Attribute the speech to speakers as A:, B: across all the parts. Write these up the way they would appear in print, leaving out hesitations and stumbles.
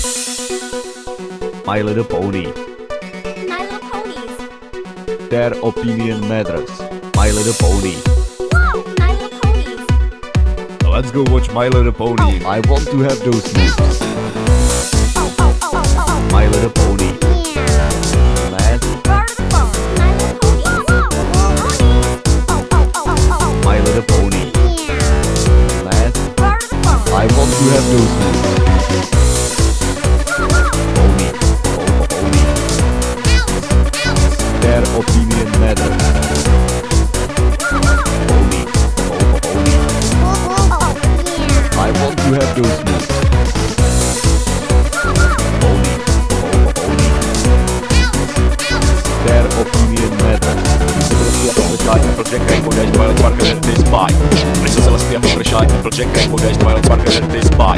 A: My Little Pony.
B: My Little Ponies.
A: Their opinion matters. My Little Pony.
B: Wow, My Little Ponies.
A: Let's go watch My Little Pony. I want to have those moves. My Little Pony. Let's My Little Pony. Let's I want to have those moves. Pony. Pony. Their opinion matters. Pony. Pony. I want to have those moves. Pony. Pony. Their opinion matters.
C: Project Rainbow Dash Violent Market this by Prince Celestia Pressure Project Rainbow Dash Violent Market this by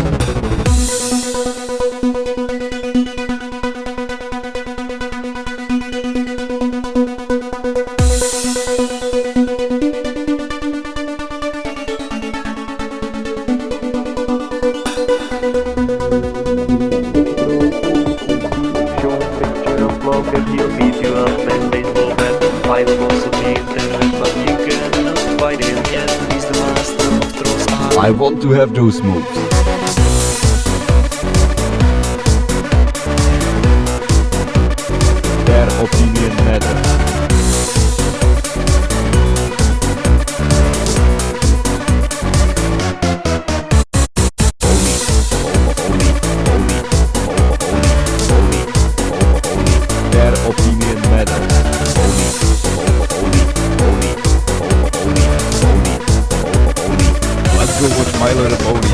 D: Show a picture of love and he'll beat you up and baseball bat. I will also be internet, but you cannot fight him yet. He's the master of throws.
A: I want to have those moves. Their opinion matters. Their opinion matters. Let's go watch My Little Pony.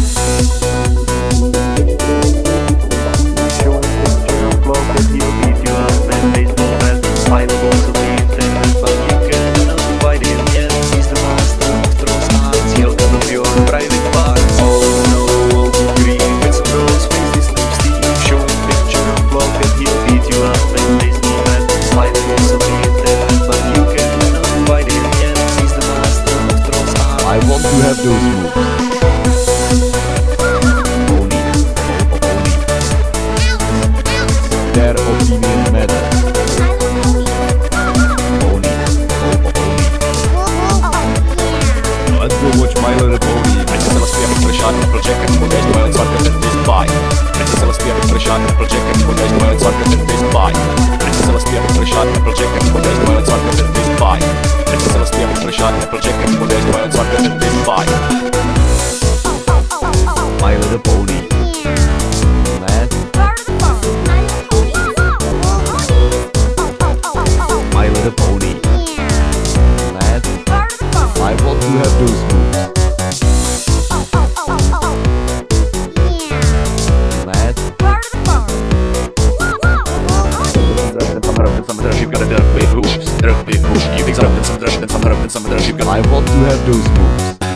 D: Show a picture of love and he'll beat you up and baseball bat. I will also be internet, but you cannot fight him yet. He's the master of throws. He'll cut off your private parts. Oh no, green with some rose face this lipstick. Show a picture of love and he'll beat you up and baseball bat. I will also be internet, but you cannot fight him yet. He's the master of throws.
A: I want to have those moves. Pony. Their opinion matters. Pony. Let's go watch My Little Pony.
C: Prince Celestia Pressure Project Rainbow Dash Violent Market this by Prince Celestia Pressure Project Rainbow Dash Violent Market this by Prince Celestia Pressure Project Rainbow Dash Violent Market this by Prince Celestia Pressure Project Rainbow Dash Violent Market this by
A: My Little Pony. Let's My Little Pony. Let's I want to have those moves. Let's
C: You've got a dirt big hooves. You think some dirt and some you've got
A: I want to have those moves.